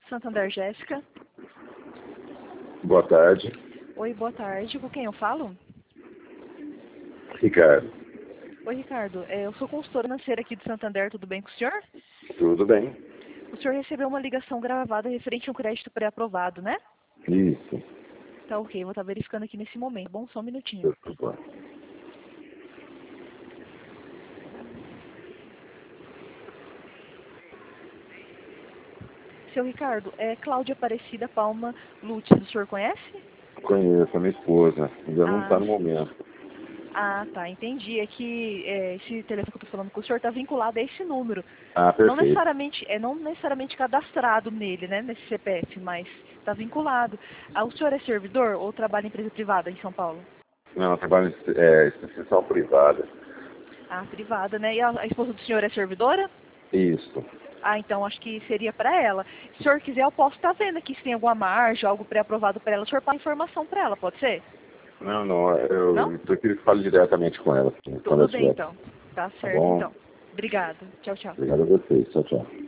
Santander, Jéssica. Boa tarde. Oi, boa tarde. Com quem eu falo? Ricardo. Oi, Ricardo. Eu sou consultora financeira aqui de Santander. Tudo bem com o senhor? Tudo bem? O senhor recebeu uma ligação gravada referente a um crédito pré-aprovado, né? Isso. Tá ok. Vou estar verificando aqui nesse momento. Bom, só um minutinho. Desculpa. Seu Ricardo, é Cláudia Aparecida Palma Lutz. O senhor conhece? Conheço a minha esposa. Ainda não está no sim. momento. Ah, tá. Entendi. É que esse telefone que eu tô falando com o senhor está vinculado a esse número. Ah, Não perfeito. necessariamente cadastrado nele, né? Nesse CPF, mas está vinculado. O senhor é servidor ou trabalha em empresa privada em São Paulo? Não, eu trabalho em instituição privada. Ah, privada, né? E a esposa do senhor é servidora? Isso. Ah, então acho que seria para ela. Se o senhor quiser, eu posso estar vendo aqui se tem alguma margem, algo pré-aprovado para ela. O senhor passa informação para ela, pode ser? Não, Não? eu prefiro que fale diretamente com ela, quando Tudo ela bem, estiver. então. Tá Tá certo, bom? então. Obrigada. Tchau, tchau. Obrigado a vocês. Tchau, tchau.